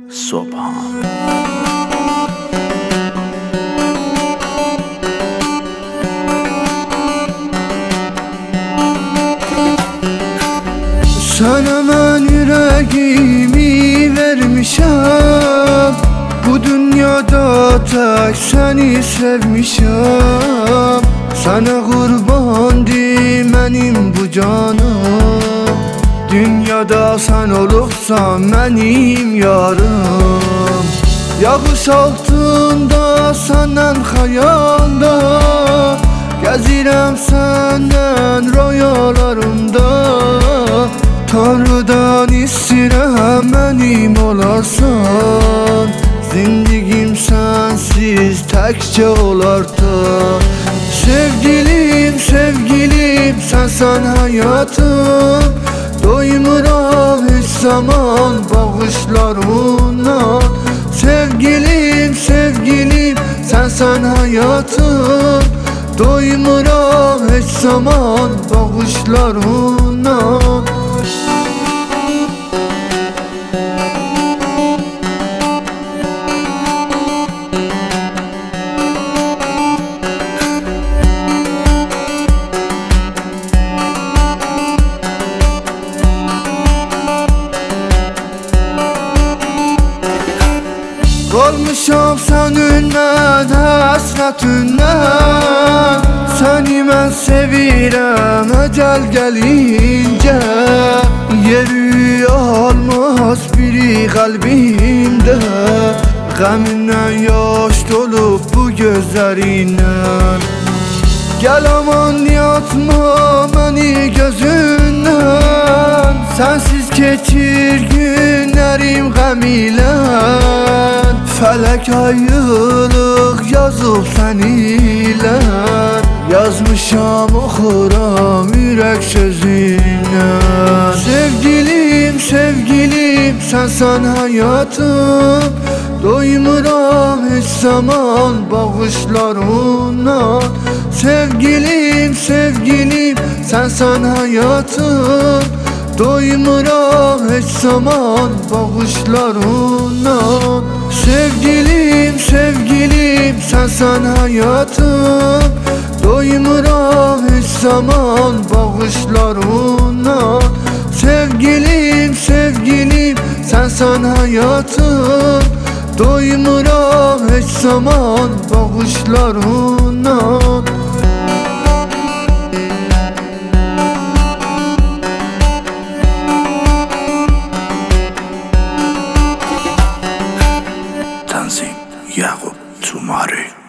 Subhan. Sana ben yüreğimi vermişim, bu dünyada tek seni sevmişim. Sana kurbandı benim bu canım, dünyada sen olursan benim yarım. Yağış altında senden hayalda, gezirem senden rüyalarımda. Tanrıdan istirəm benim olarsan, zindigim sensiz tekçe olardı. Sevgilim, sevgilim, sensen hayatım, doymuram hiç zaman bağışlarından. Sevgilim, sevgilim, sensen hayatım, doymuram hiç zaman bağışlarından. Qalmışam səninlə həsrətindən, səni mən sevirəm əcəl gəlincə. Yeri almaz biri qəlbimdə, qəmindən yaş dolub bu gözlərindən. Gəl aman yatma məni gözündən, sensiz keçir günlərim qəm ilə. Fələk ayrılıq yazıb sən ilə, yazmışam oxuram ürək sözünə. Sevgilim, sevgilim, sensən hayatım, doymuram hiç zaman bağışlarından. Sevgilim, sevgilim, sensən hayatım, doymuram hiç zaman bağışlarından. Sevgilim, sevgilim, sensən hayatım, doymuram hiç zaman bağışlarından. Sevgilim, sevgilim, sensən hayatım, doymuram hiç zaman bağışlarından. Tanzim Yaqub Tumari.